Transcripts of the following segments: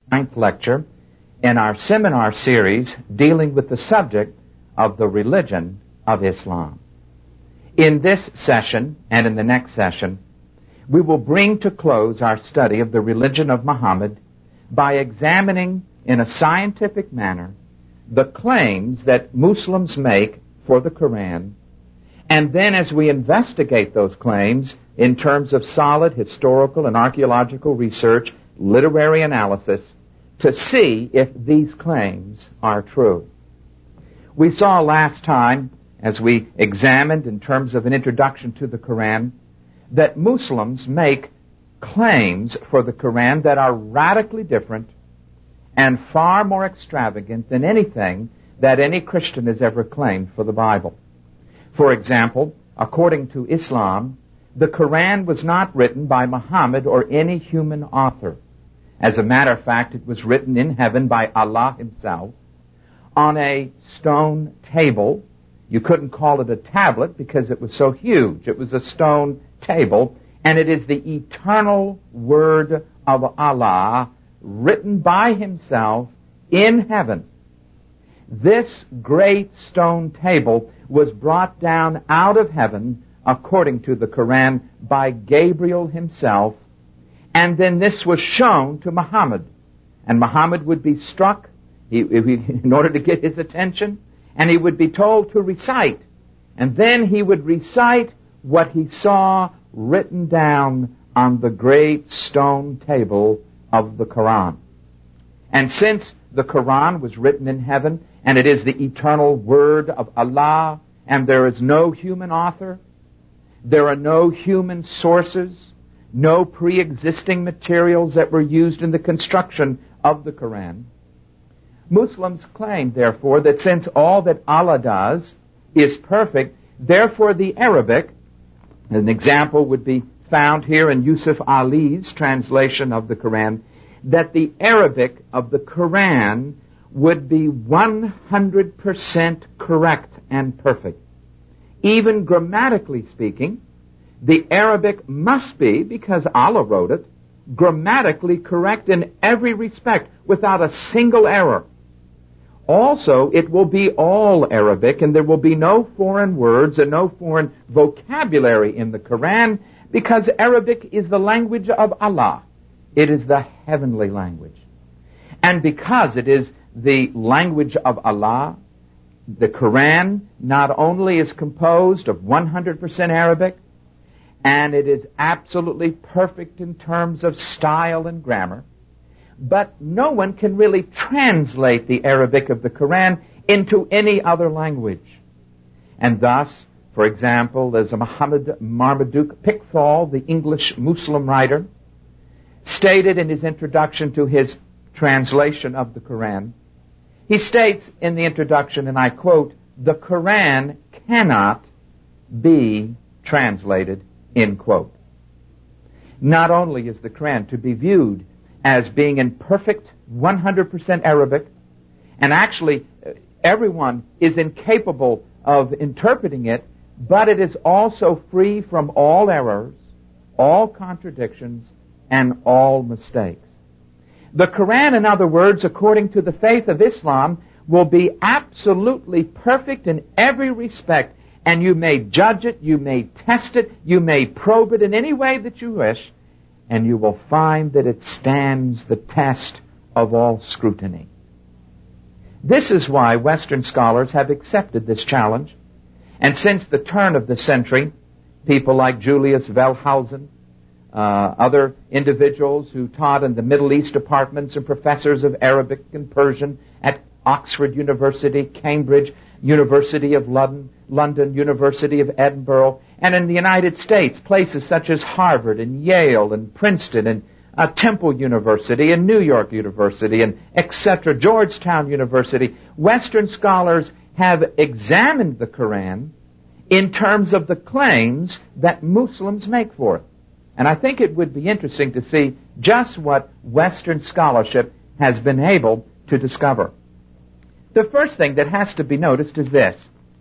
ninth lecture in our seminar series dealing with the subject of the religion of Islam. In this session and in the next session, we will bring to close our study of the religion of Muhammad by examining in a scientific manner the claims that Muslims make for the Quran, and then as we investigate those claims in terms of solid historical and archaeological research, literary analysis, to see if these claims are true. We saw last time, as we examined in terms of an introduction to the Quran, that Muslims make claims for the Quran that are radically different and far more extravagant than anything that any Christian has ever claimed for the Bible. For example, according to Islam, the Quran was not written by Muhammad or any human author. As a matter of fact, it was written in heaven by Allah himself on a stone table. You couldn't call it a tablet because it was so huge. It was a stone table, and it is the eternal word of Allah written by himself in heaven. This great stone table was brought down out of heaven, according to the Quran, by Gabriel himself, and then this was shown to Muhammad. And Muhammad would be struck in order to get his attention, and he would be told to recite. And then he would recite what he saw written down on the great stone table of the Quran. And since the Quran was written in heaven, and it is the eternal word of Allah, and there is no human author, there are no human sources, no pre-existing materials that were used in the construction of the Quran, Muslims claim, therefore, that since all that Allah does is perfect, therefore the Arabic, an example would be found here in Yusuf Ali's translation of the Quran, that the Arabic of the Quran would be 100% correct and perfect. Even grammatically speaking, the Arabic must be, because Allah wrote it, grammatically correct in every respect, without a single error. Also, it will be all Arabic, and there will be no foreign words and no foreign vocabulary in the Quran, because Arabic is the language of Allah. It is the heavenly language. And because it is the language of Allah, the Quran not only is composed of 100% Arabic, and it is absolutely perfect in terms of style and grammar, but no one can really translate the Arabic of the Quran into any other language. And thus, for example, as Muhammad Marmaduke Pickthall, the English Muslim writer, stated in his introduction to his translation of the Quran, he states in the introduction, and I quote, "The Quran cannot be translated," end quote. Not only is the Quran to be viewed as being in perfect 100% Arabic, and actually everyone is incapable of interpreting it, but it is also free from all errors, all contradictions, and all mistakes. The Quran, in other words, according to the faith of Islam, will be absolutely perfect in every respect, and you may judge it, you may test it, you may probe it in any way that you wish, and you will find that it stands the test of all scrutiny. This is why Western scholars have accepted this challenge, and since the turn of the century, people like Julius Wellhausen, other individuals who taught in the Middle East departments and professors of Arabic and Persian at Oxford University, Cambridge, University of London, University of Edinburgh, and in the United States, places such as Harvard and Yale and Princeton and Temple University and New York University and etc., Georgetown University, Western scholars have examined the Quran in terms of the claims that Muslims make for it. And I think it would be interesting to see just what Western scholarship has been able to discover. The first thing that has to be noticed is this.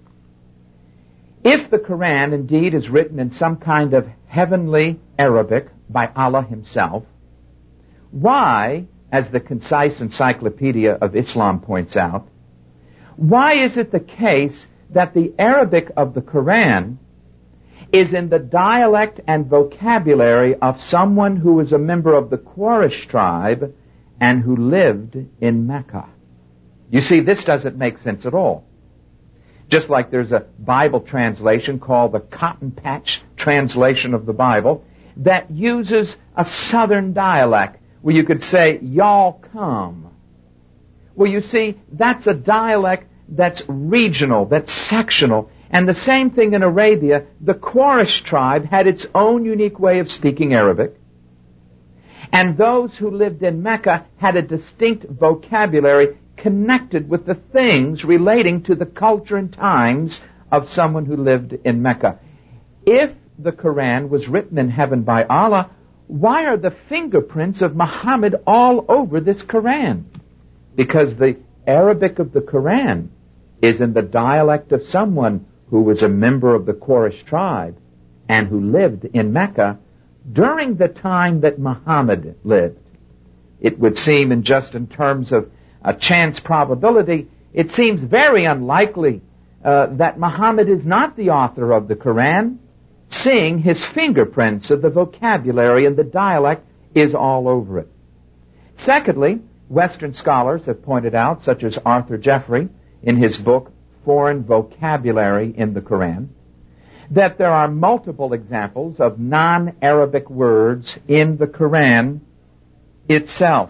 If the Quran indeed is written in some kind of heavenly Arabic by Allah himself, why as the Concise Encyclopedia of Islam points out, why is it the case that the Arabic of the Quran is in the dialect and vocabulary of someone who was a member of the Quraysh tribe and who lived in Mecca? You see, this doesn't make sense at all. Just like there's a Bible translation called the Cotton Patch Translation of the Bible that uses a southern dialect where you could say, y'all come. Well, you see, that's a dialect that's regional, that's sectional. And the same thing in Arabia. The Quraysh tribe had its own unique way of speaking Arabic. And those who lived in Mecca had a distinct vocabulary connected with the things relating to the culture and times of someone who lived in Mecca. If the Quran was written in heaven by Allah, why are the fingerprints of Muhammad all over this Quran? Because the Arabic of the Quran is in the dialect of someone who was a member of the Quraysh tribe and who lived in Mecca during the time that Muhammad lived. It would seem, in terms of a chance probability, it seems very unlikely that Muhammad is not the author of the Quran, seeing his fingerprints of the vocabulary and the dialect is all over it. Secondly, Western scholars have pointed out, such as Arthur Jeffrey in his book Foreign Vocabulary in the Quran, that there are multiple examples of non-Arabic words in the Quran itself.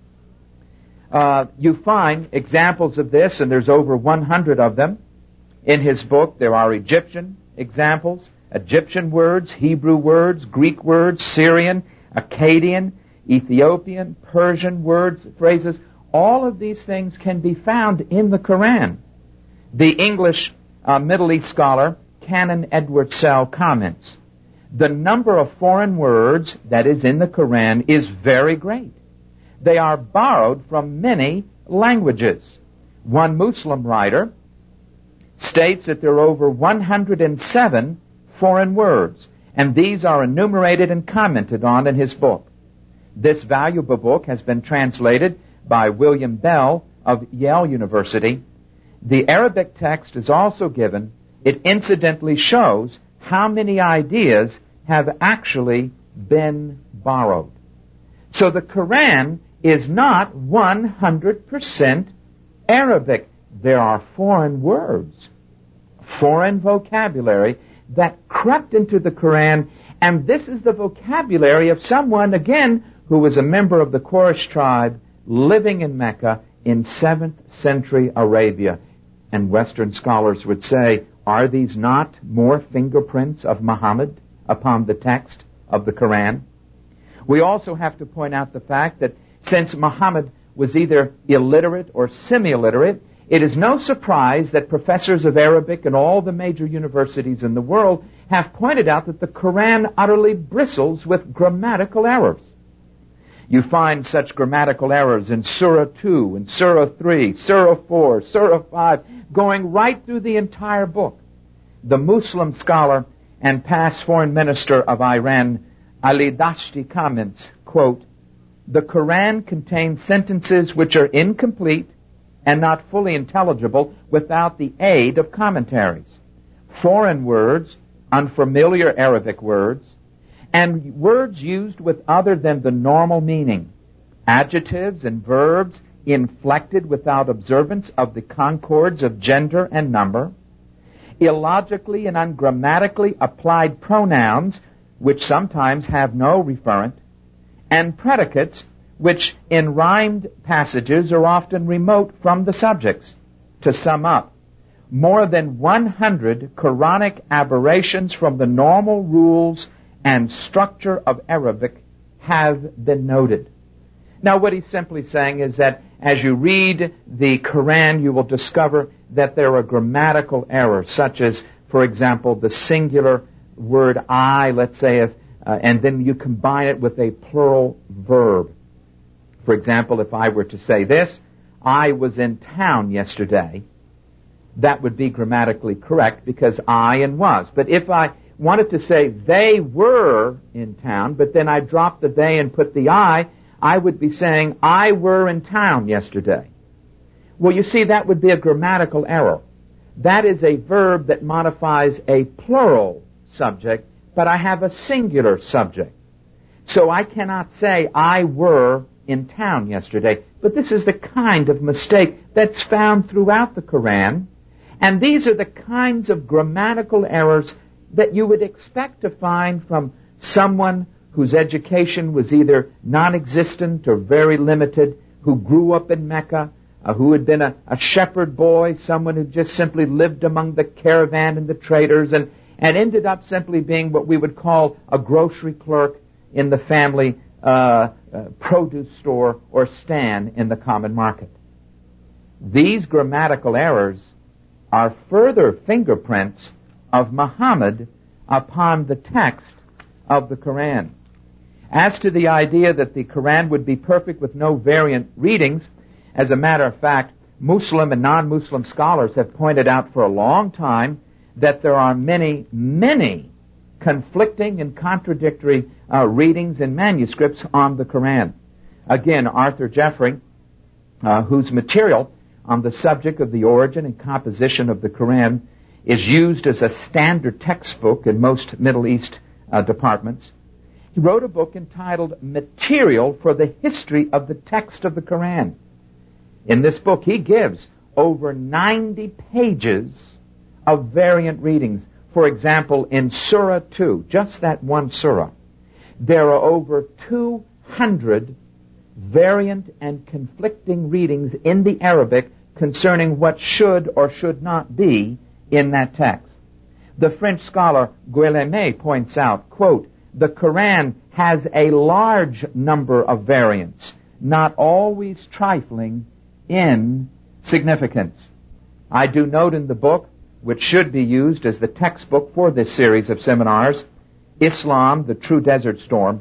You find examples of this, and there's over 100 of them. In his book, there are Egyptian examples, Egyptian words, Hebrew words, Greek words, Syrian, Akkadian, Ethiopian, Persian words, phrases. All of these things can be found in the Quran. The English Middle East scholar Canon Edward Sell comments, the number of foreign words that is in the Quran is very great. They are borrowed from many languages. One Muslim writer states that there are over 107 foreign words, and these are enumerated and commented on in his book. This valuable book has been translated by William Bell of Yale University. The Arabic text is also given. It incidentally shows how many ideas have actually been borrowed. So the Quran is not 100% Arabic. There are foreign words, foreign vocabulary that crept into the Quran, and this is the vocabulary of someone, again, who was a member of the Quraysh tribe living in Mecca in 7th century Arabia. And Western scholars would say, are these not more fingerprints of Muhammad upon the text of the Quran? We also have to point out the fact that since Muhammad was either illiterate or semi-illiterate, it is no surprise that professors of Arabic in all the major universities in the world have pointed out that the Quran utterly bristles with grammatical errors. You find such grammatical errors in Surah 2, in Surah 3, Surah 4, Surah 5, going right through the entire book. The Muslim scholar and past foreign minister of Iran, Ali Dashti, comments, quote, the Quran contains sentences which are incomplete and not fully intelligible without the aid of commentaries. Foreign words, unfamiliar Arabic words, and words used with other than the normal meaning. Adjectives and verbs inflected without observance of the concords of gender and number. Illogically and ungrammatically applied pronouns, which sometimes have no referent. And predicates, which in rhymed passages are often remote from the subjects. To sum up, more than 100 Quranic aberrations from the normal rules and structure of Arabic have been noted. Now, what he's simply saying is that as you read the Quran, you will discover that there are grammatical errors, such as, for example, the singular word I, let's say, and then you combine it with a plural verb. For example, if I were to say this, I was in town yesterday, that would be grammatically correct because I and was. But if I wanted to say they were in town, but then I dropped the they and put the I I would be saying, I were in town yesterday. Well, you see, that would be a grammatical error. That is a verb that modifies a plural subject, but I have a singular subject. So I cannot say, I were in town yesterday. But this is the kind of mistake that's found throughout the Quran. And these are the kinds of grammatical errors that you would expect to find from someone whose education was either non-existent or very limited, who grew up in Mecca, who had been a shepherd boy, someone who just simply lived among the caravan and the traders, and ended up simply being what we would call a grocery clerk in the family produce store or stand in the common market. These grammatical errors are further fingerprints of Muhammad upon the text of the Quran. As to the idea that the Quran would be perfect with no variant readings, as a matter of fact, Muslim and non-Muslim scholars have pointed out for a long time that there are many, many conflicting and contradictory readings and manuscripts on the Quran. Again, Arthur Jeffrey, whose material on the subject of the origin and composition of the Quran is used as a standard textbook in most Middle East departments, he wrote a book entitled Material for the History of the Text of the Quran. In this book, he gives over 90 pages of variant readings. For example, in Surah 2, just that one surah, there are over 200 variant and conflicting readings in the Arabic concerning what should or should not be in that text. The French scholar Guillemette points out, quote, the Quran has a large number of variants, not always trifling in significance. I do note in the book, which should be used as the textbook for this series of seminars, Islam, the True Desert Storm,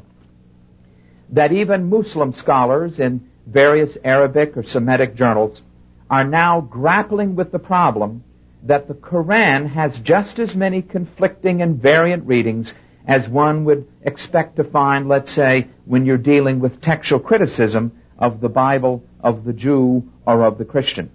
that even Muslim scholars in various Arabic or Semitic journals are now grappling with the problem that the Quran has just as many conflicting and variant readings as one would expect to find, let's say, when you're dealing with textual criticism of the Bible, of the Jew, or of the Christian.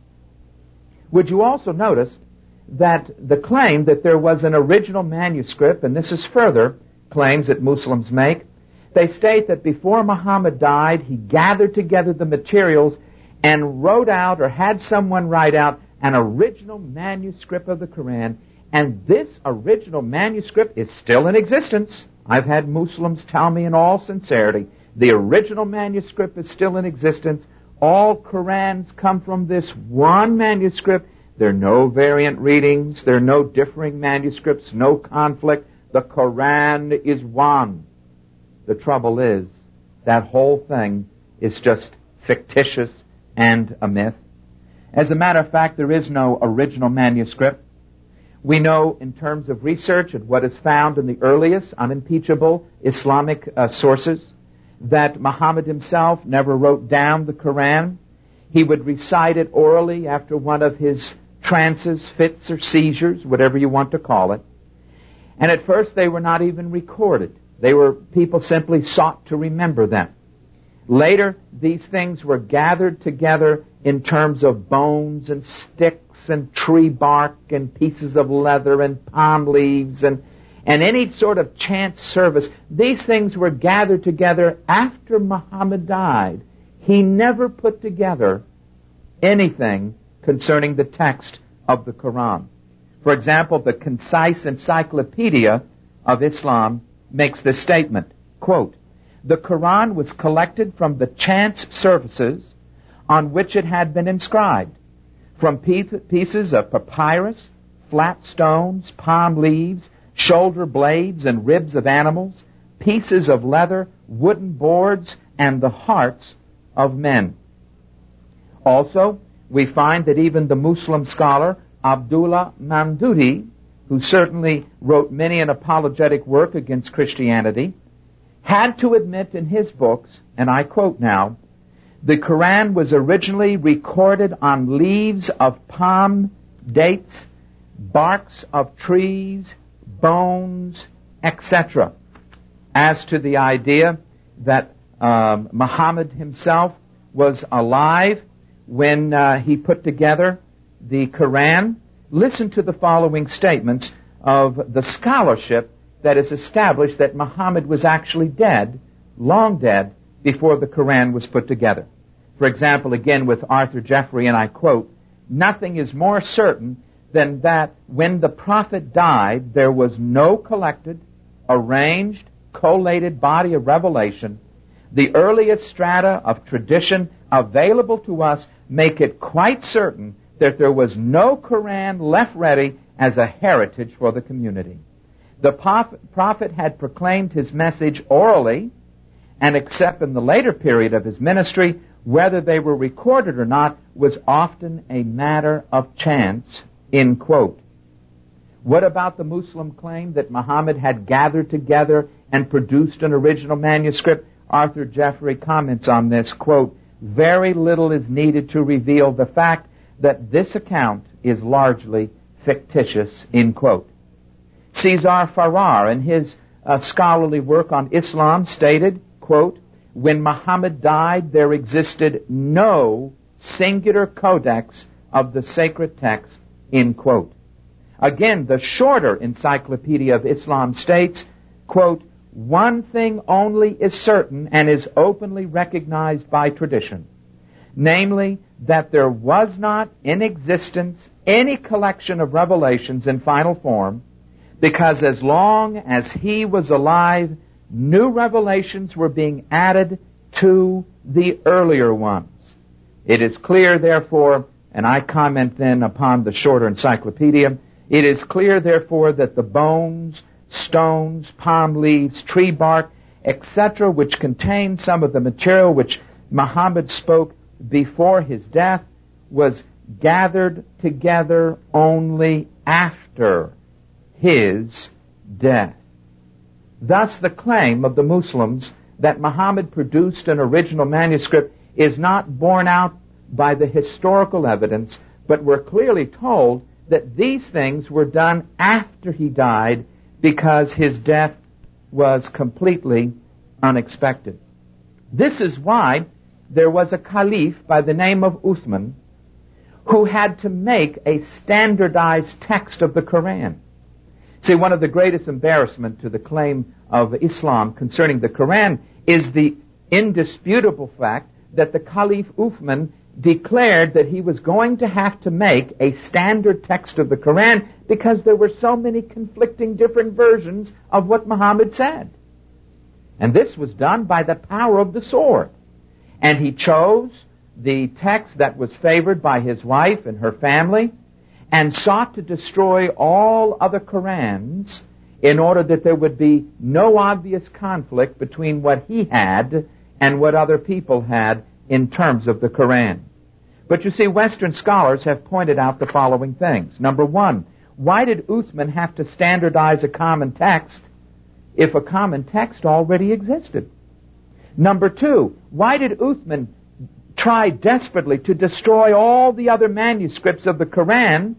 Would you also notice that the claim that there was an original manuscript, and this is further claims that Muslims make, they state that before Muhammad died, he gathered together the materials and wrote out or had someone write out an original manuscript of the Quran, and this original manuscript is still in existence. I've had Muslims tell me in all sincerity, the original manuscript is still in existence. All Qurans come from this one manuscript. There are no variant readings. There are no differing manuscripts, no conflict. The Quran is one. The trouble is, that whole thing is just fictitious and a myth. As a matter of fact, there is no original manuscript. We know in terms of research and what is found in the earliest unimpeachable Islamic sources that Muhammad himself never wrote down the Quran. He would recite it orally after one of his trances, fits, or seizures, whatever you want to call it. And at first they were not even recorded. People simply sought to remember them. Later, these things were gathered together in terms of bones and sticks and tree bark and pieces of leather and palm leaves and any sort of chant service. These things were gathered together after Muhammad died. He never put together anything concerning the text of the Quran. For example, the Concise Encyclopedia of Islam makes this statement, quote, the Quran was collected from the chant services on which it had been inscribed, from pieces of papyrus, flat stones, palm leaves, shoulder blades and ribs of animals, pieces of leather, wooden boards, and the hearts of men. Also, we find that even the Muslim scholar Abdullah Mamdudi, who certainly wrote many an apologetic work against Christianity, had to admit in his books, and I quote now, the Quran was originally recorded on leaves of palm, dates, barks of trees, bones, etc. As to the idea that Muhammad himself was alive when he put together the Quran, listen to the following statements of the scholarship that is established that Muhammad was actually dead, long dead, before the Quran was put together. For example, again with Arthur Jeffrey, and I quote, "Nothing is more certain than that when the Prophet died, there was no collected, arranged, collated body of revelation. The earliest strata of tradition available to us make it quite certain that there was no Quran left ready as a heritage for the community. The Prophet had proclaimed his message orally, and except in the later period of his ministry, whether they were recorded or not was often a matter of chance," end quote. What about the Muslim claim that Muhammad had gathered together and produced an original manuscript? Arthur Jeffrey comments on this, quote, "Very little is needed to reveal the fact that this account is largely fictitious," end quote. Cesar Farrar, in his scholarly work on Islam, stated, quote, "When Muhammad died, there existed no singular codex of the sacred text," end quote. Again, the shorter Encyclopedia of Islam states, quote, "One thing only is certain and is openly recognized by tradition, namely that there was not in existence any collection of revelations in final form, because as long as he was alive, new revelations were being added to the earlier ones. It is clear, therefore," and I comment then upon the shorter encyclopedia, "it is clear, therefore, that the bones, stones, palm leaves, tree bark, etc., which contain some of the material which Muhammad spoke before his death, was gathered together only after his death." Thus, the claim of the Muslims that Muhammad produced an original manuscript is not borne out by the historical evidence, but we're clearly told that these things were done after he died because his death was completely unexpected. This is why there was a caliph by the name of Uthman who had to make a standardized text of the Quran. See, one of the greatest embarrassment to the claim of Islam concerning the Quran is the indisputable fact that the Caliph Uthman declared that he was going to have to make a standard text of the Quran because there were so many conflicting different versions of what Muhammad said. And this was done by the power of the sword. And he chose the text that was favored by his wife and her family and sought to destroy all other Qurans in order that there would be no obvious conflict between what he had and what other people had in terms of the Quran. But you see, Western scholars have pointed out the following things. Number one, why did Uthman have to standardize a common text if a common text already existed? Number two, why did Uthman try desperately to destroy all the other manuscripts of the Quran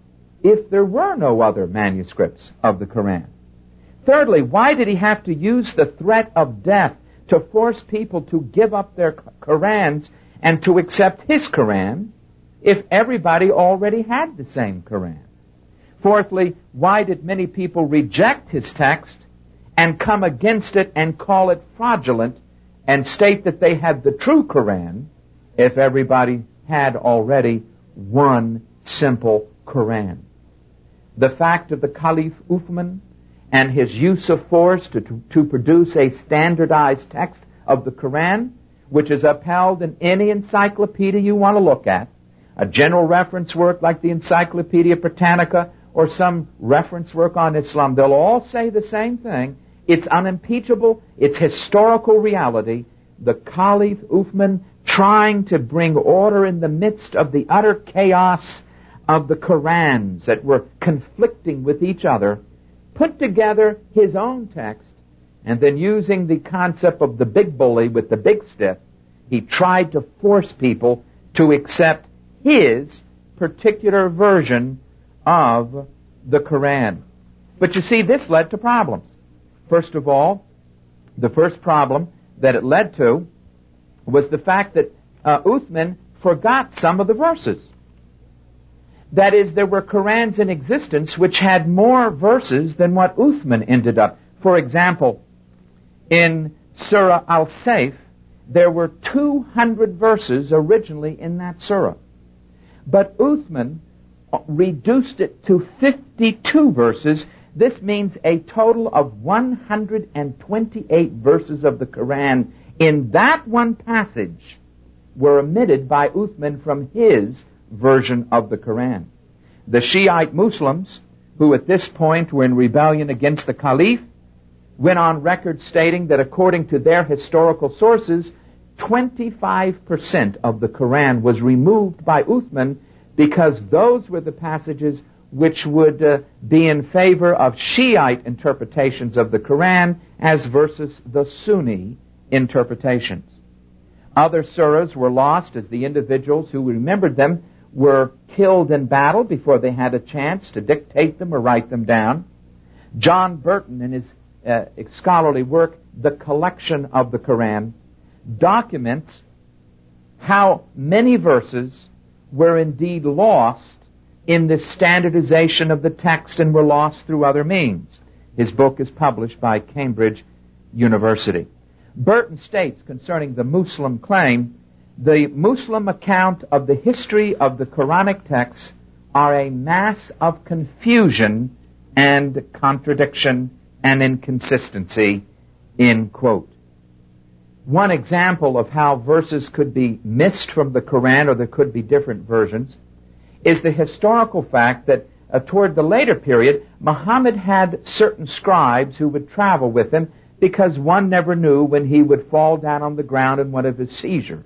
if there were no other manuscripts of the Quran? Thirdly, why did he have to use the threat of death to force people to give up their Qurans and to accept his Quran if everybody already had the same Quran? Fourthly, why did many people reject his text and come against it and call it fraudulent and state that they had the true Quran if everybody had already one simple Quran? The fact of the Caliph Uthman and his use of force to produce a standardized text of the Quran, which is upheld in any encyclopedia you want to look at, a general reference work like the Encyclopedia Britannica or some reference work on Islam, they'll all say the same thing. It's unimpeachable. It's historical reality. The Caliph Uthman, trying to bring order in the midst of the utter chaos of the Qurans that were conflicting with each other, put together his own text, and then using the concept of the big bully with the big stick, he tried to force people to accept his particular version of the Quran. But you see, this led to problems. First of all, the first problem that it led to was the fact that Uthman forgot some of the verses. That is, there were Qurans in existence which had more verses than what Uthman ended up. For example, in Surah Al-Sayf, there were 200 verses originally in that surah. But Uthman reduced it to 52 verses. This means a total of 128 verses of the Quran in that one passage were omitted by Uthman from his version of the Quran. The Shiite Muslims, who at this point were in rebellion against the Caliph, went on record stating that according to their historical sources, 25% of the Quran was removed by Uthman because those were the passages which would be in favor of Shiite interpretations of the Quran as versus the Sunni interpretations. Other surahs were lost as the individuals who remembered them were killed in battle before they had a chance to dictate them or write them down. John Burton, in his scholarly work, The Collection of the Quran, documents how many verses were indeed lost in the standardization of the text and were lost through other means. His book is published by Cambridge University. Burton states concerning the Muslim claim, the Muslim account of the history of the Quranic texts are a mass of confusion and contradiction and inconsistency, end quote. One example of how verses could be missed from the Quran, or there could be different versions, is the historical fact that toward the later period, Muhammad had certain scribes who would travel with him because one never knew when he would fall down on the ground in one of his seizures.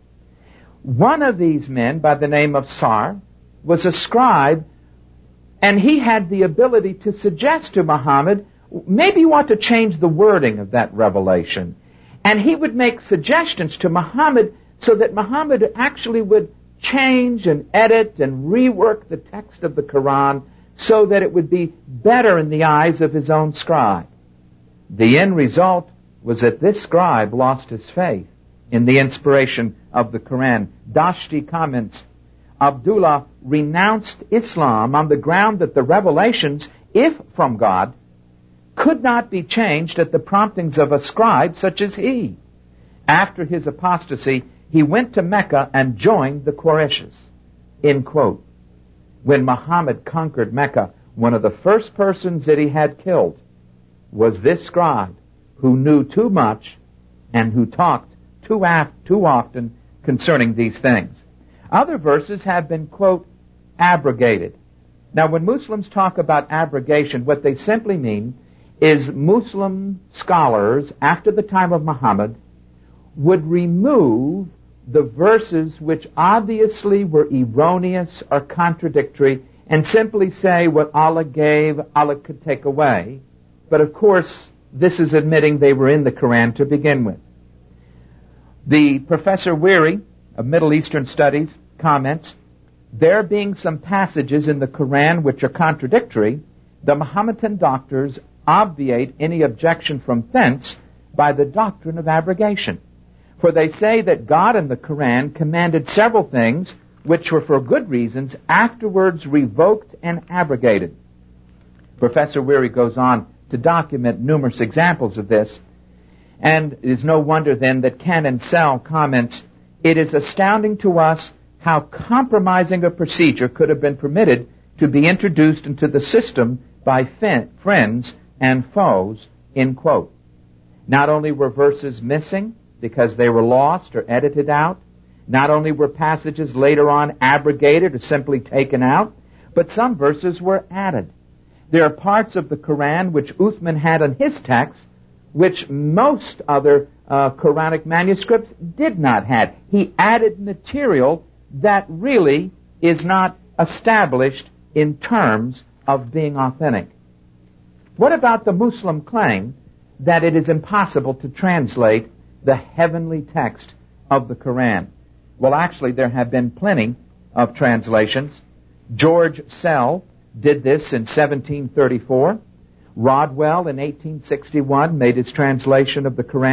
One of these men, by the name of Sar, was a scribe, and he had the ability to suggest to Muhammad, maybe you ought to change the wording of that revelation. And he would make suggestions to Muhammad so that Muhammad actually would change and edit and rework the text of the Quran so that it would be better in the eyes of his own scribe. The end result was that this scribe lost his faith in the inspiration of the Quran. Dashti comments, Abdullah renounced Islam on the ground that the revelations, if from God, could not be changed at the promptings of a scribe such as he. After his apostasy, he went to Mecca and joined the Qurayshes. End quote. When Muhammad conquered Mecca, one of the first persons that he had killed was this scribe who knew too much and who talked too often concerning these things. Other verses have been, quote, abrogated. Now, when Muslims talk about abrogation, what they simply mean is Muslim scholars, after the time of Muhammad, would remove the verses which obviously were erroneous or contradictory and simply say what Allah gave, Allah could take away. But of course, this is admitting they were in the Quran to begin with. The Professor Weary of Middle Eastern Studies comments, there being some passages in the Quran which are contradictory, the Mohammedan doctors obviate any objection from thence by the doctrine of abrogation. For they say that God in the Quran commanded several things which were for good reasons afterwards revoked and abrogated. Professor Weary goes on to document numerous examples of this, and it is no wonder then that Canon Sell comments, it is astounding to us how compromising a procedure could have been permitted to be introduced into the system by friends and foes, end quote. Not only were verses missing because they were lost or edited out, not only were passages later on abrogated or simply taken out, but some verses were added. There are parts of the Quran which Uthman had in his text, which most other Quranic manuscripts did not have. He added material that really is not established in terms of being authentic. What about the Muslim claim that it is impossible to translate the heavenly text of the Quran? Well, actually, there have been plenty of translations. George Sell did this in 1734. Rodwell in 1861 made his translation of the Quran.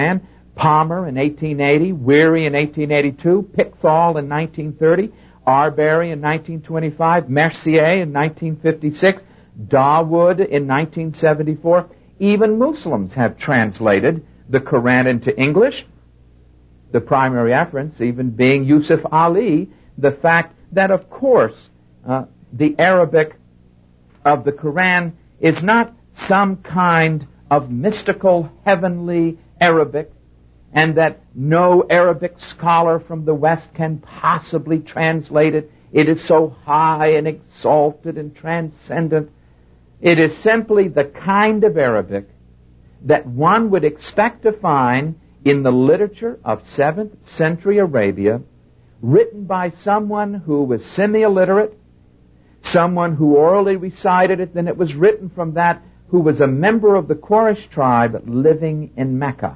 Palmer in 1880, Weary in 1882, Pickthall in 1930, Arbery in 1925, Mercier in 1956, Dawood in 1974. Even Muslims have translated the Quran into English, the primary reference even being Yusuf Ali, the fact that, of course, the Arabic of the Quran is not some kind of mystical, heavenly Arabic, and that no Arabic scholar from the West can possibly translate it. It is so high and exalted and transcendent. It is simply the kind of Arabic that one would expect to find in the literature of 7th century Arabia, written by someone who was semi-illiterate, someone who orally recited it, then it was written from that who was a member of the Quraysh tribe living in Mecca.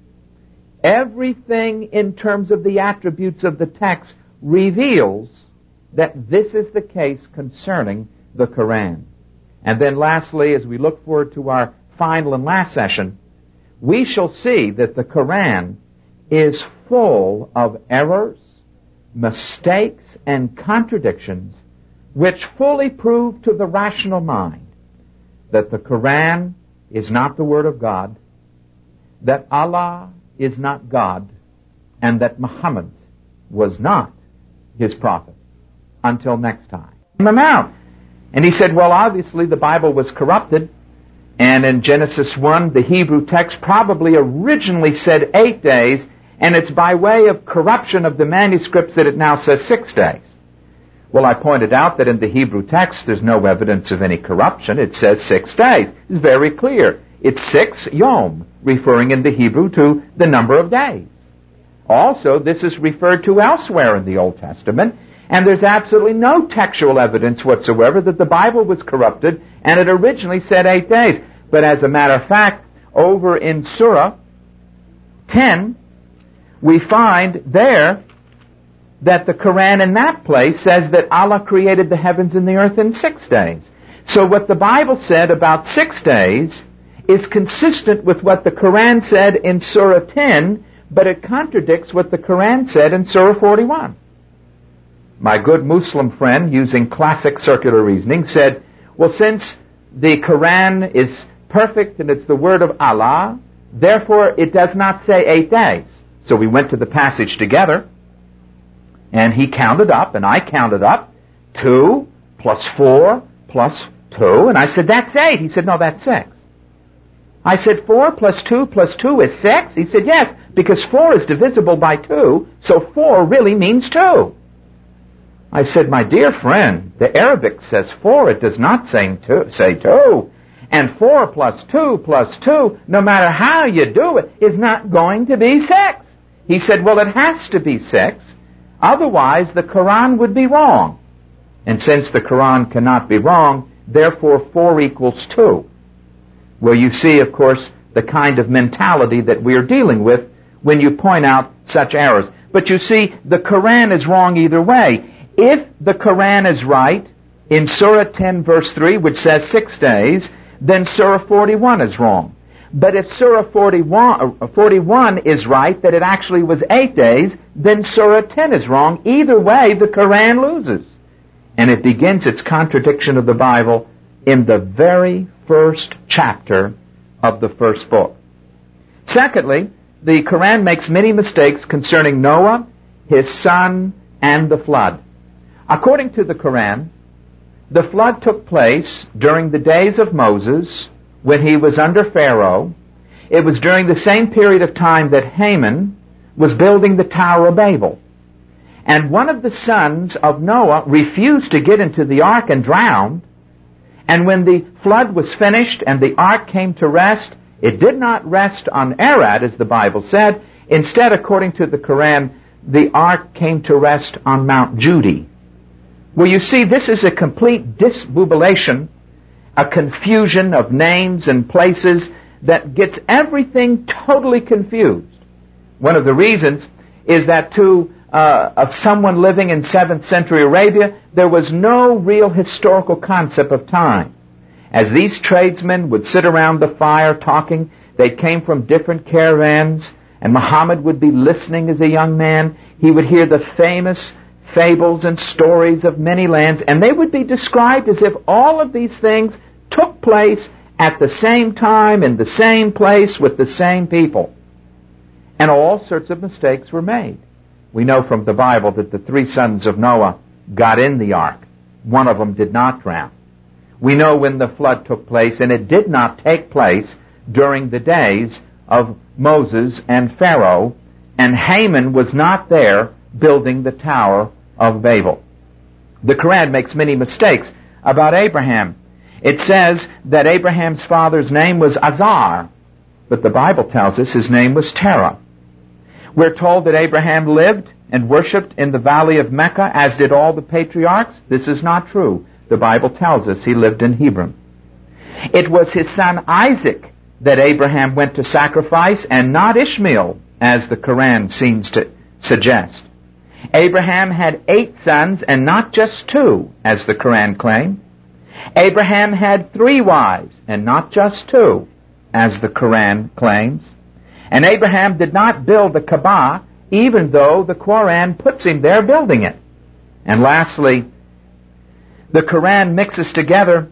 Everything in terms of the attributes of the text reveals that this is the case concerning the Quran. And then lastly, as we look forward to our final and last session, we shall see that the Quran is full of errors, mistakes, and contradictions which fully prove to the rational mind that the Quran is not the Word of God, that Allah is not God, and that Muhammad was not his prophet. Until next time. Him out. And he said, well, obviously the Bible was corrupted, and in Genesis 1, the Hebrew text probably originally said 8 days, and it's by way of corruption of the manuscripts that it now says 6 days. Well, I pointed out that in the Hebrew text there's no evidence of any corruption. It says 6 days. It's very clear. It's 6 yom, referring in the Hebrew to the number of days. Also, this is referred to elsewhere in the Old Testament, and there's absolutely no textual evidence whatsoever that the Bible was corrupted, and it originally said 8 days. But as a matter of fact, over in Surah 10, we find there that the Quran in that place says that Allah created the heavens and the earth in 6 days. So what the Bible said about 6 days is consistent with what the Quran said in Surah 10, but it contradicts what the Quran said in Surah 41. My good Muslim friend, using classic circular reasoning, said, well, since the Quran is perfect and it's the word of Allah, therefore it does not say 8 days. So we went to the passage together, and he counted up, and I counted up, 2 plus 4 plus 2, and I said, that's 8. He said, no, that's 6. I said, 4 plus 2 plus 2 is 6? He said, yes, because 4 is divisible by 2, so 4 really means 2. I said, my dear friend, the Arabic says 4, it does not say 2. And 4 plus 2, no matter how you do it, is not going to be 6. He said, well, it has to be 6. Otherwise, the Quran would be wrong. And since the Quran cannot be wrong, therefore 4 equals 2. Well, you see, of course, the kind of mentality that we are dealing with when you point out such errors. But you see, the Quran is wrong either way. If the Quran is right in Surah 10 verse 3, which says 6 days, then Surah 41 is wrong. But if Surah 41 is right, that it actually was 8 days, then Surah 10 is wrong. Either way, the Quran loses. And it begins its contradiction of the Bible in the very first chapter of the first book. Secondly, the Quran makes many mistakes concerning Noah, his son, and the flood. According to the Quran, the flood took place during the days of Moses, when he was under Pharaoh. It was during the same period of time that Haman was building the Tower of Babel. And one of the sons of Noah refused to get into the ark and drowned. And when the flood was finished and the ark came to rest, it did not rest on Arad, as the Bible said. Instead, according to the Quran, the ark came to rest on Mount Judy. Well, you see, this is a complete disbubulation, a confusion of names and places that gets everything totally confused. One of the reasons is that of someone living in 7th century Arabia, there was no real historical concept of time. As these tradesmen would sit around the fire talking, they came from different caravans, And Muhammad would be listening as a young man. He would hear the famous fables and stories of many lands, and they would be described as if all of these things took place at the same time, in the same place, with the same people. And all sorts of mistakes were made. We know from the Bible that the 3 sons of Noah got in the ark. One of them did not drown. We know when the flood took place, and it did not take place during the days of Moses and Pharaoh, and Haman was not there building the Tower of Babel. The Quran makes many mistakes about Abraham. It says that Abraham's father's name was Azar, but the Bible tells us his name was Terah. We're told that Abraham lived and worshipped in the valley of Mecca, as did all the patriarchs. This is not true. The Bible tells us he lived in Hebron. It was his son Isaac that Abraham went to sacrifice, and not Ishmael, as the Quran seems to suggest. Abraham had 8 sons, and not just 2, as the Quran claimed. Abraham had 3 wives, and not just 2, as the Quran claims. And Abraham did not build the Kaaba, even though the Quran puts him there building it. And lastly, the Quran mixes together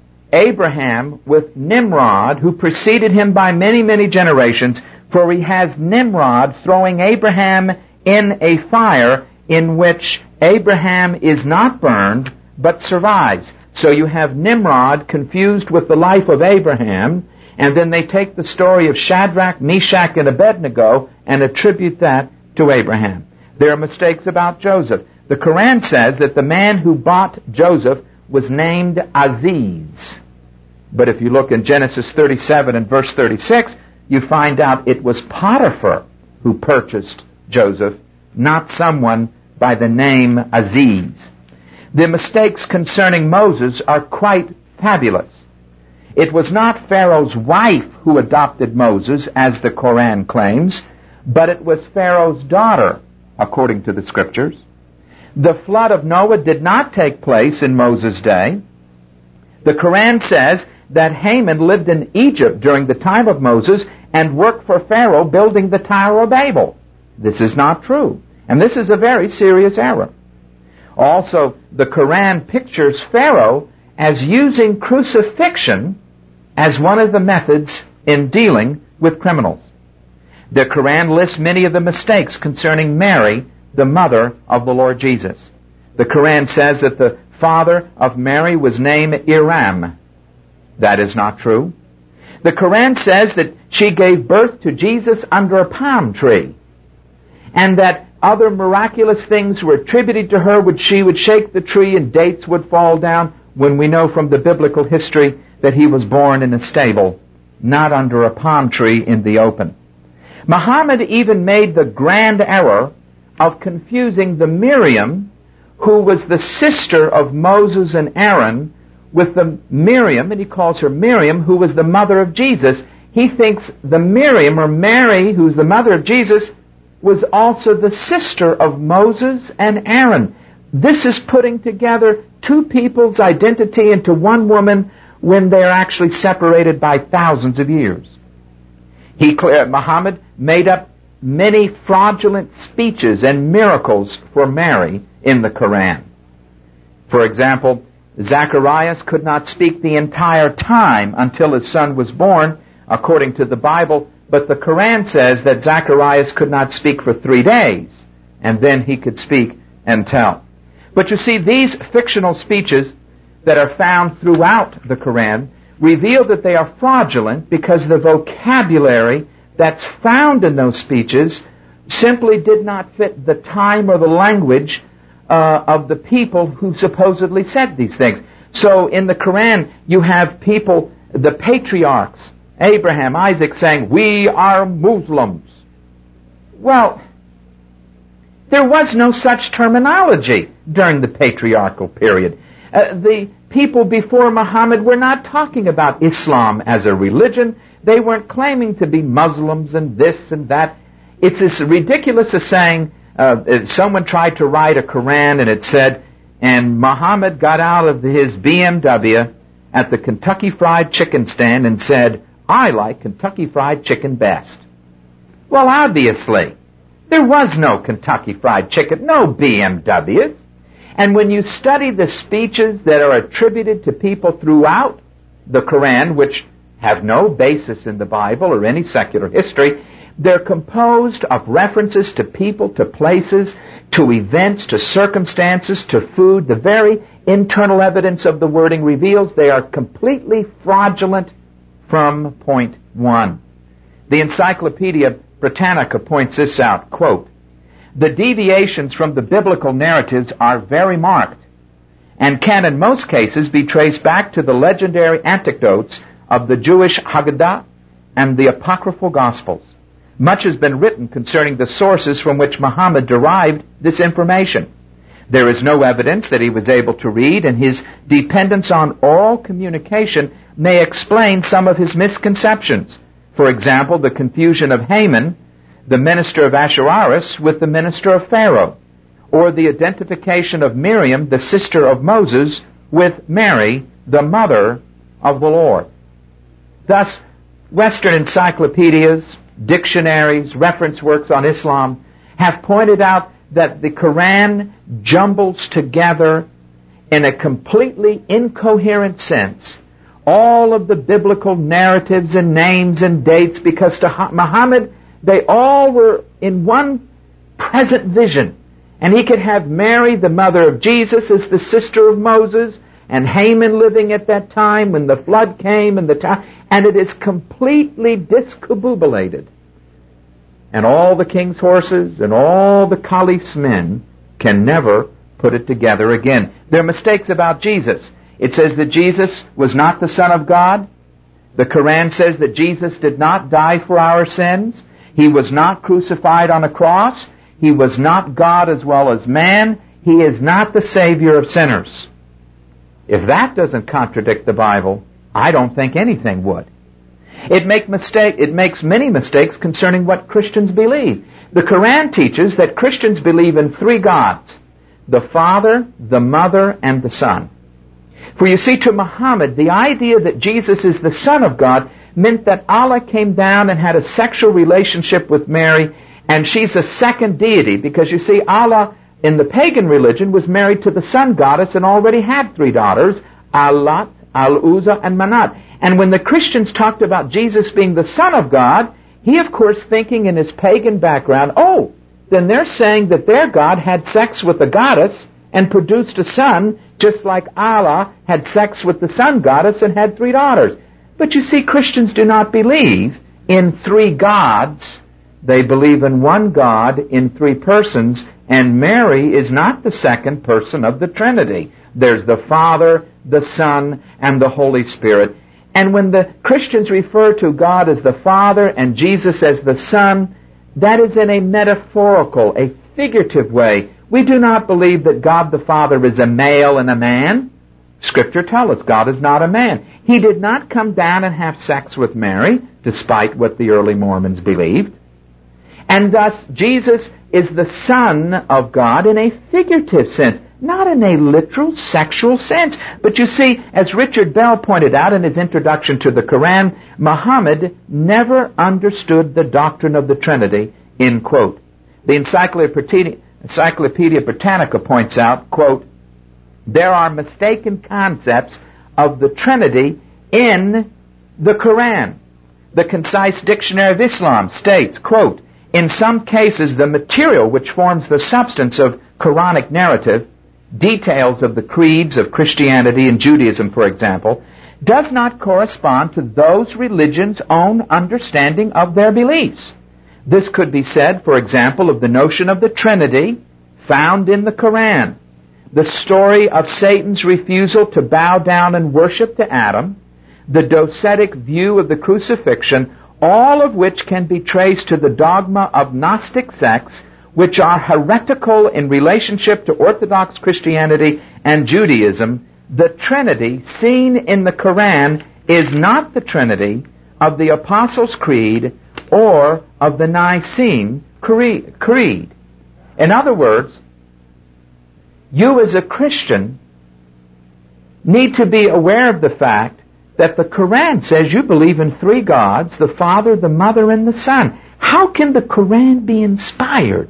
Abraham with Nimrod, who preceded him by many, many generations, for he has Nimrod throwing Abraham in a fire in which Abraham is not burned, but survives. So you have Nimrod confused with the life of Abraham, and then they take the story of Shadrach, Meshach, and Abednego and attribute that to Abraham. There are mistakes about Joseph. The Quran says that the man who bought Joseph was named Aziz. But if you look in Genesis 37 and verse 36, you find out it was Potiphar who purchased Joseph, not someone by the name Aziz. The mistakes concerning Moses are quite fabulous. It was not Pharaoh's wife who adopted Moses, as the Quran claims, but it was Pharaoh's daughter, according to the Scriptures. The flood of Noah did not take place in Moses' day. The Quran says that Haman lived in Egypt during the time of Moses and worked for Pharaoh building the Tower of Babel. This is not true, and this is a very serious error. Also, the Quran pictures Pharaoh as using crucifixion as one of the methods in dealing with criminals. The Quran lists many of the mistakes concerning Mary, the mother of the Lord Jesus. The Quran says that the father of Mary was named Iram. That is not true. The Quran says that she gave birth to Jesus under a palm tree, and that other miraculous things were attributed to her, which she would shake the tree and dates would fall down, when we know from the biblical history that he was born in a stable, not under a palm tree in the open. Muhammad even made the grand error of confusing the Miriam, who was the sister of Moses and Aaron, with the Miriam, and he calls her Miriam, who was the mother of Jesus. He thinks the Miriam, or Mary, who's the mother of Jesus, was also the sister of Moses and Aaron. This is putting together 2 people's identity into one woman when they are actually separated by thousands of years. Muhammad made up many fraudulent speeches and miracles for Mary in the Quran. For example, Zacharias could not speak the entire time until his son was born, according to the Bible, but the Quran says that Zacharias could not speak for 3 days, and then he could speak and tell. But you see, these fictional speeches that are found throughout the Quran reveal that they are fraudulent because the vocabulary that's found in those speeches simply did not fit the time or the language of the people who supposedly said these things. So in the Quran, you have people, the patriarchs, Abraham, Isaac, saying, "We are Muslims." Well, there was no such terminology during the patriarchal period. The people before Muhammad were not talking about Islam as a religion. They weren't claiming to be Muslims and this and that. It's as ridiculous as saying, someone tried to write a Quran and it said, and Muhammad got out of his BMW at the Kentucky Fried Chicken stand and said, "I like Kentucky Fried Chicken best." Well, obviously, there was no Kentucky Fried Chicken, no BMWs. And when you study the speeches that are attributed to people throughout the Quran, which have no basis in the Bible or any secular history, they're composed of references to people, to places, to events, to circumstances, to food. The very internal evidence of the wording reveals they are completely fraudulent from point one. The Encyclopedia Britannica points this out, quote, "The deviations from the biblical narratives are very marked and can in most cases be traced back to the legendary anecdotes of the Jewish Haggadah and the apocryphal Gospels. Much has been written concerning the sources from which Muhammad derived this information. There is no evidence that he was able to read, and his dependence on oral communication may explain some of his misconceptions. For example, the confusion of Haman, the minister of Ahasuerus, with the minister of Pharaoh, or the identification of Miriam, the sister of Moses, with Mary, the mother of the Lord." Thus, Western encyclopedias, dictionaries, reference works on Islam have pointed out that the Quran jumbles together in a completely incoherent sense all of the biblical narratives and names and dates, because to Muhammad, they all were in one present vision. And he could have Mary, the mother of Jesus, as the sister of Moses, and Haman living at that time when the flood came, and it is completely discombobulated. And all the king's horses and all the caliph's men can never put it together again. There are mistakes about Jesus. It says that Jesus was not the Son of God. The Quran says that Jesus did not die for our sins. He was not crucified on a cross. He was not God as well as man. He is not the Savior of sinners. If that doesn't contradict the Bible, I don't think anything would. It makes many mistakes concerning what Christians believe. The Quran teaches that Christians believe in three gods: the Father, the Mother, and the Son. For you see, to Muhammad, the idea that Jesus is the Son of God meant that Allah came down and had a sexual relationship with Mary, and she's a second deity, because you see, Allah in the pagan religion was married to the sun goddess and already had three daughters, Al-Lat, Al-Uzza, and Manat. And when the Christians talked about Jesus being the Son of God, he, of course, thinking in his pagan background, oh, then they're saying that their God had sex with the goddess and produced a son, just like Allah had sex with the sun goddess and had three daughters. But you see, Christians do not believe in three gods. They believe in one God in three persons, and Mary is not the second person of the Trinity. There's the Father, the Son, and the Holy Spirit. And when the Christians refer to God as the Father and Jesus as the Son, that is in a metaphorical, a figurative way. We do not believe that God the Father is a male and a man. Scripture tells us God is not a man. He did not come down and have sex with Mary, despite what the early Mormons believed. And thus, Jesus is the Son of God in a figurative sense, not in a literal sexual sense. But you see, as Richard Bell pointed out in his introduction to the Quran, Muhammad never understood the doctrine of the Trinity, end quote. The Encyclopedia Britannica points out, quote, "There are mistaken concepts of the Trinity in the Quran. The Concise Dictionary of Islam states, quote, in some cases the material which forms the substance of Quranic narrative, details of the creeds of Christianity and Judaism, for example, does not correspond to those religions' own understanding of their beliefs. This could be said, for example, of the notion of the Trinity found in the Quran, the story of Satan's refusal to bow down and worship to Adam, the docetic view of the crucifixion, all of which can be traced to the dogma of Gnostic sects, which are heretical in relationship to Orthodox Christianity and Judaism. The Trinity seen in the Quran is not the Trinity of the Apostles' Creed or of the Nicene Creed. In other words, you as a Christian need to be aware of the fact that the Quran says you believe in three gods, the Father, the Mother, and the Son. How can the Quran be inspired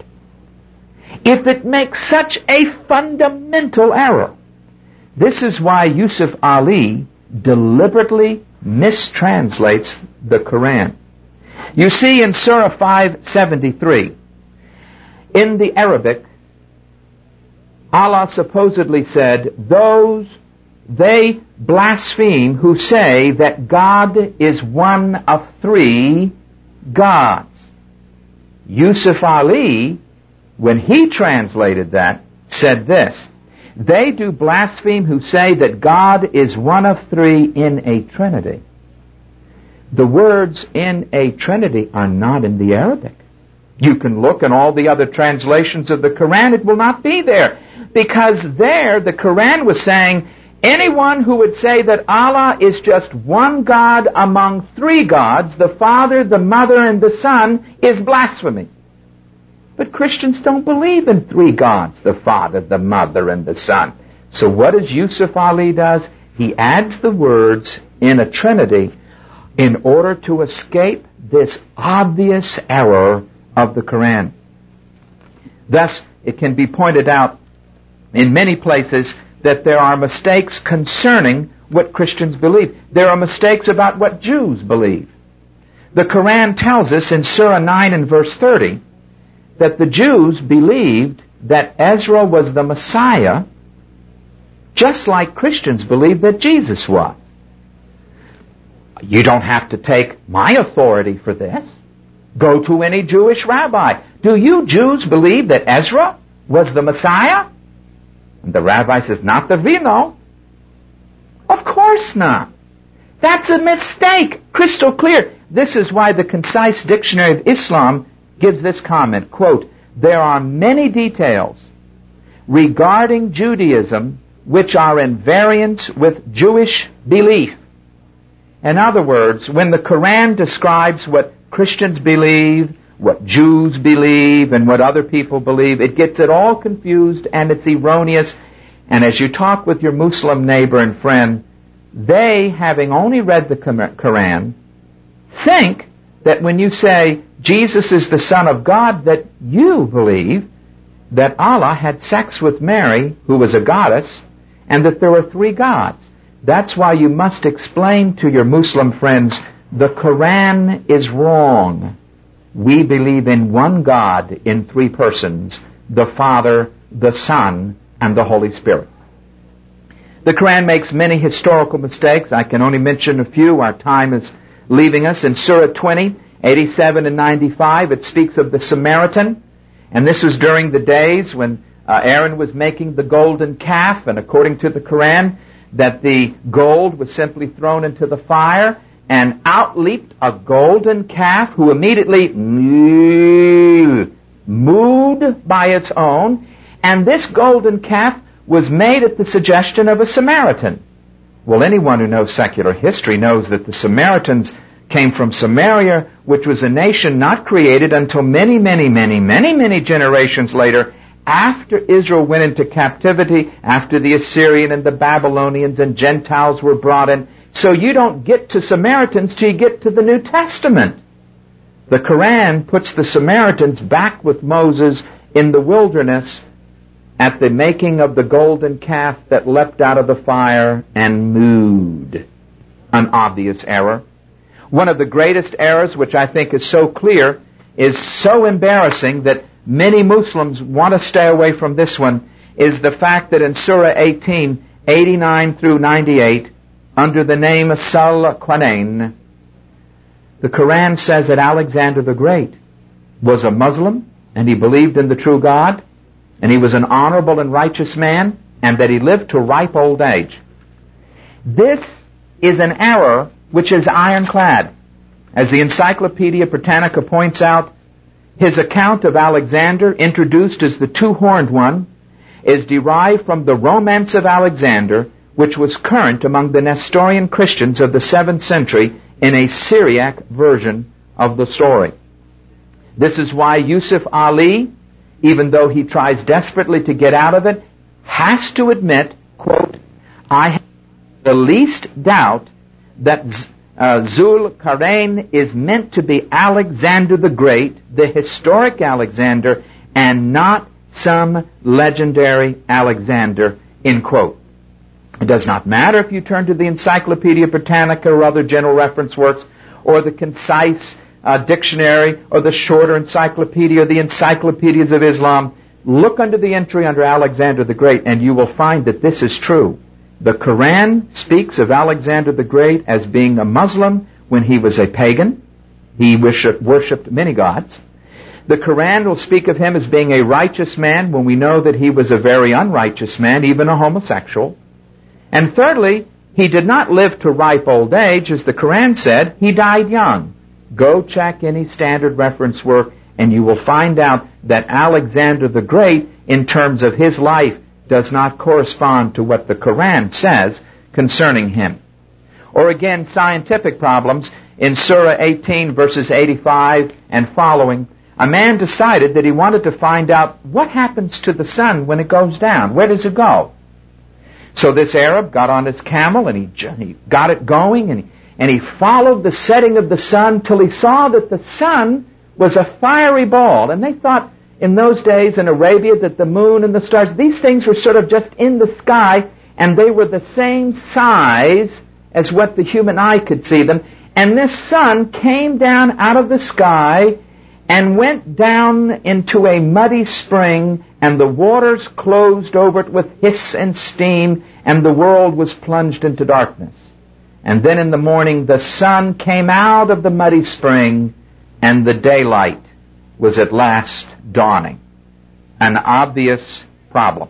if it makes such a fundamental error? This is why Yusuf Ali deliberately mistranslates the Quran. You see in Surah 573, in the Arabic, Allah supposedly said, they blaspheme who say that God is one of three gods. Yusuf Ali, when he translated that, said this, they do blaspheme who say that God is one of three in a trinity. The words in a trinity are not in the Arabic. You can look in all the other translations of the Quran, it will not be there. Because there, the Quran was saying, anyone who would say that Allah is just one God among three gods, the Father, the Mother, and the Son, is blasphemy. But Christians don't believe in three gods, the Father, the Mother, and the Son. So what does Yusuf Ali does? He adds the words in a trinity in order to escape this obvious error of the Quran. Thus, it can be pointed out in many places that there are mistakes concerning what Christians believe. There are mistakes about what Jews believe. The Quran tells us in Surah 9 and verse 30 that the Jews believed that Ezra was the Messiah, just like Christians believe that Jesus was. You don't have to take my authority for this. Go to any Jewish rabbi. Do you Jews believe that Ezra was the Messiah? And the rabbi says, not that we know. Of course not. That's a mistake. Crystal clear. This is why the Concise Dictionary of Islam gives this comment, quote, there are many details regarding Judaism which are in variance with Jewish belief. In other words, when the Quran describes what Christians believe, what Jews believe, and what other people believe, it gets it all confused and it's erroneous. And as you talk with your Muslim neighbor and friend, they, having only read the Quran, think that when you say Jesus is the Son of God, that you believe that Allah had sex with Mary, who was a goddess, and that there were three gods. That's why you must explain to your Muslim friends, the Quran is wrong. We believe in one God in three persons, the Father, the Son, and the Holy Spirit. The Quran makes many historical mistakes. I can only mention a few. Our time is leaving us. In Surah 20, 87 and 95, it speaks of the Samaritan. And this was during the days when Aaron was making the golden calf. And according to the Quran, that the gold was simply thrown into the fire. And out leaped a golden calf who immediately mooed by its own. And this golden calf was made at the suggestion of a Samaritan. Well, anyone who knows secular history knows that the Samaritans came from Samaria, which was a nation not created until many generations later, after Israel went into captivity, after the Assyrian and the Babylonians and Gentiles were brought in. So you don't get to Samaritans till you get to the New Testament. The Quran puts the Samaritans back with Moses in the wilderness at the making of the golden calf that leapt out of the fire and mooed. An obvious error. One of the greatest errors, which I think is so clear, is so embarrassing that many Muslims want to stay away from this one, is the fact that in Surah 18, 89 through 98, under the name of Sal-Quanayn, the Quran says that Alexander the Great was a Muslim, and he believed in the true God, and he was an honorable and righteous man, and that he lived to ripe old age. This is an error which is ironclad. As the Encyclopedia Britannica points out, his account of Alexander, introduced as the two-horned one, is derived from the Romance of Alexander, which was current among the Nestorian Christians of the 7th century in a Syriac version of the story. This is why Yusuf Ali, even though he tries desperately to get out of it, has to admit, quote, I have the least doubt that Zul-Qarnayn is meant to be Alexander the Great, the historic Alexander, and not some legendary Alexander, end quote. It does not matter if you turn to the Encyclopedia Britannica or other general reference works, or the concise dictionary, or the shorter encyclopedia, or the encyclopedias of Islam. Look under the entry under Alexander the Great, and you will find that this is true. The Quran speaks of Alexander the Great as being a Muslim when he was a pagan. He worshipped many gods. The Quran will speak of him as being a righteous man when we know that he was a very unrighteous man, even a homosexual. And thirdly, he did not live to ripe old age, as the Quran said. He died young. Go check any standard reference work, and you will find out that Alexander the Great, in terms of his life, does not correspond to what the Quran says concerning him. Or again, scientific problems. In Surah 18, verses 85 and following, a man decided that he wanted to find out what happens to the sun when it goes down. Where does it go? So this Arab got on his camel and he got it going and he followed the setting of the sun till he saw that the sun was a fiery ball. And they thought in those days in Arabia that the moon and the stars, these things were sort of just in the sky, and they were the same size as what the human eye could see them. And this sun came down out of the sky and went down into a muddy spring, and the waters closed over it with hiss and steam, and the world was plunged into darkness. And then in the morning the sun came out of the muddy spring, and the daylight was at last dawning. An obvious problem.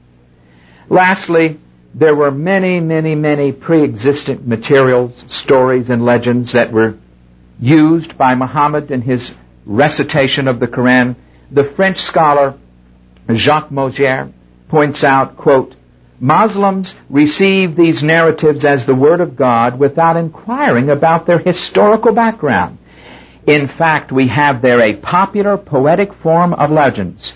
Lastly, there were many pre-existent materials, stories, and legends that were used by Muhammad in his recitation of the Quran. The French scholar Jacques Mosier points out, quote, Muslims receive these narratives as the Word of God without inquiring about their historical background. In fact, we have there a popular poetic form of legends,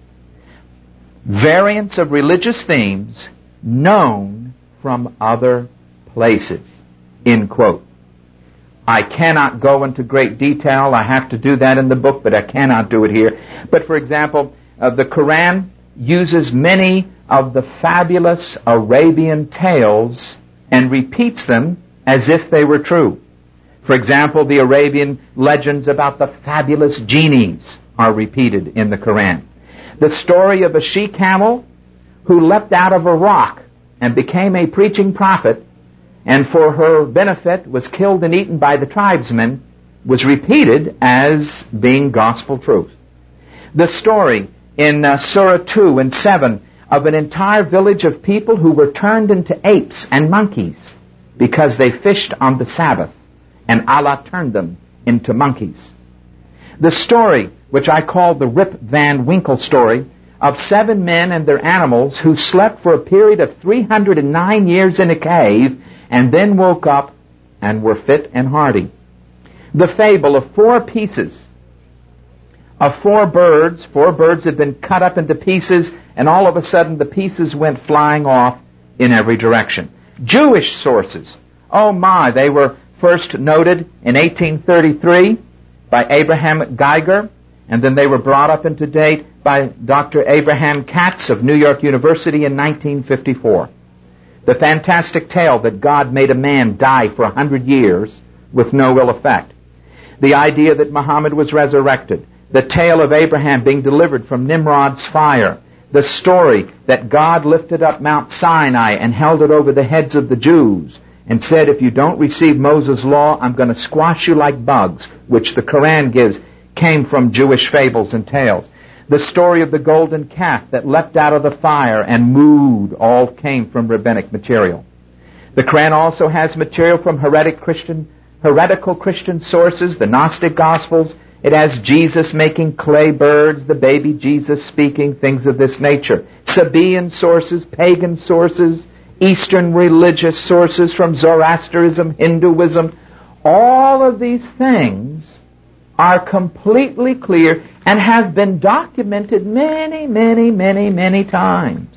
variants of religious themes known from other places, end quote. I cannot go into great detail. I have to do that in the book, but I cannot do it here. But for example, the Quran uses many of the fabulous Arabian tales and repeats them as if they were true. For example, the Arabian legends about the fabulous genies are repeated in the Quran. The story of a she-camel who leapt out of a rock and became a preaching prophet, and for her benefit was killed and eaten by the tribesmen, was repeated as being gospel truth. The story in Surah 2 and 7 of an entire village of people who were turned into apes and monkeys because they fished on the Sabbath, and Allah turned them into monkeys. The story, which I call the Rip Van Winkle story, of 7 men and their animals who slept for a period of 309 years in a cave and then woke up and were fit and hardy. The fable of 4 pieces of 4 birds. 4 birds had been cut up into pieces, and all of a sudden the pieces went flying off in every direction. Jewish sources. Oh my, they were first noted in 1833 by Abraham Geiger, and then they were brought up into date by Dr. Abraham Katz of New York University in 1954. The fantastic tale that God made a man die for 100 years with no ill effect. The idea that Muhammad was resurrected. The tale of Abraham being delivered from Nimrod's fire. The story that God lifted up Mount Sinai and held it over the heads of the Jews and said, if you don't receive Moses' law, I'm going to squash you like bugs, which the Quran gives, came from Jewish fables and tales. The story of the golden calf that leapt out of the fire and mooed all came from rabbinic material. The Quran also has material from heretical Christian sources, the Gnostic Gospels. It has Jesus making clay birds, the baby Jesus speaking, things of this nature. Sabaean sources, pagan sources, Eastern religious sources from Zoroastrianism, Hinduism. All of these things are completely clear and have been documented many times.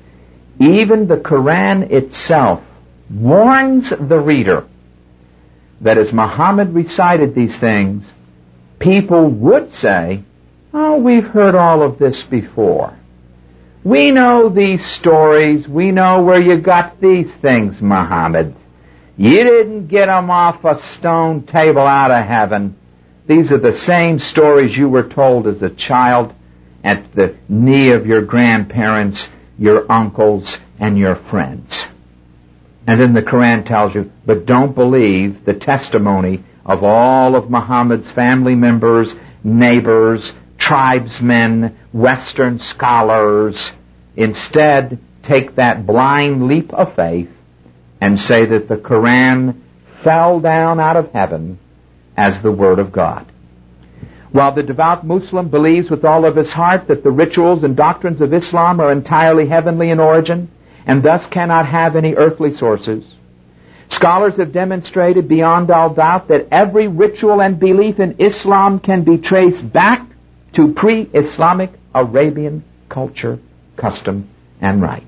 Even the Quran itself warns the reader that as Muhammad recited these things, people would say, "Oh, we've heard all of this before. We know these stories. We know where you got these things, Muhammad. You didn't get them off a stone table out of heaven. These are the same stories you were told as a child at the knee of your grandparents, your uncles, and your friends." And then the Quran tells you, but don't believe the testimony of all of Muhammad's family members, neighbors, tribesmen, Western scholars. Instead, take that blind leap of faith and say that the Quran fell down out of heaven as the Word of God. While the devout Muslim believes with all of his heart that the rituals and doctrines of Islam are entirely heavenly in origin and thus cannot have any earthly sources, scholars have demonstrated beyond all doubt that every ritual and belief in Islam can be traced back to pre-Islamic Arabian culture, custom, and rite.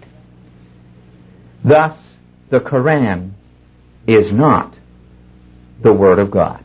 Thus, the Quran is not the Word of God.